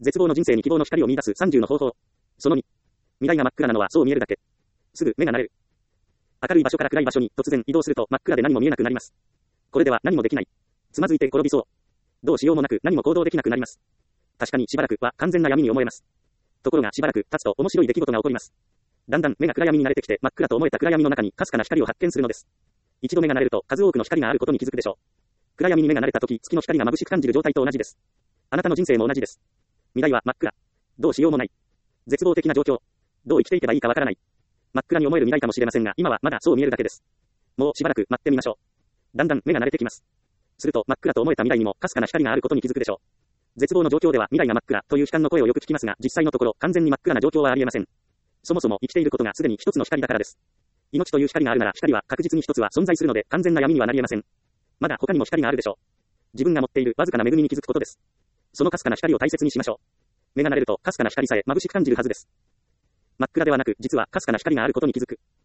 絶望の人生に希望の光を見出す30の方法。その2。未来が真っ暗なのはそう見えるだけ。すぐ目が慣れる。明るい場所から暗い場所に突然移動すると真っ暗で何も見えなくなります。これでは何もできない。つまずいて転びそう。どうしようもなく何も行動できなくなります。確かにしばらくは完全な闇に思えます。ところがしばらく経つと面白い出来事が起こります。だんだん目が暗闇に慣れてきて真っ暗と思えた暗闇の中にかすかな光を発見するのです。一度目が慣れると数多くの光があることに気づくでしょう。暗闇に目が慣れた時、月の光が眩しく感じる状態と同じです。あなたの人生も同じです。未来は真っ暗。どうしようもない。絶望的な状況。どう生きていけばいいかわからない。真っ暗に思える未来かもしれませんが、今はまだそう見えるだけです。もうしばらく待ってみましょう。だんだん目が慣れてきます。すると真っ暗と思えた未来にもかすかな光があることに気づくでしょう。絶望の状況では未来が真っ暗という悲観の声をよく聞きますが、実際のところ完全に真っ暗な状況はありえません。そもそも生きていることがすでに一つの光だからです。命という光があるなら光は確実に一つは存在するので完全な闇にはなりえません。まだ他にも光があるでしょう。自分が持っているわずかな恵みに気づくことです。そのかすかな光を大切にしましょう。目が慣れるとかすかな光さえ眩しく感じるはずです。真っ暗ではなく実はかすかな光があることに気づく。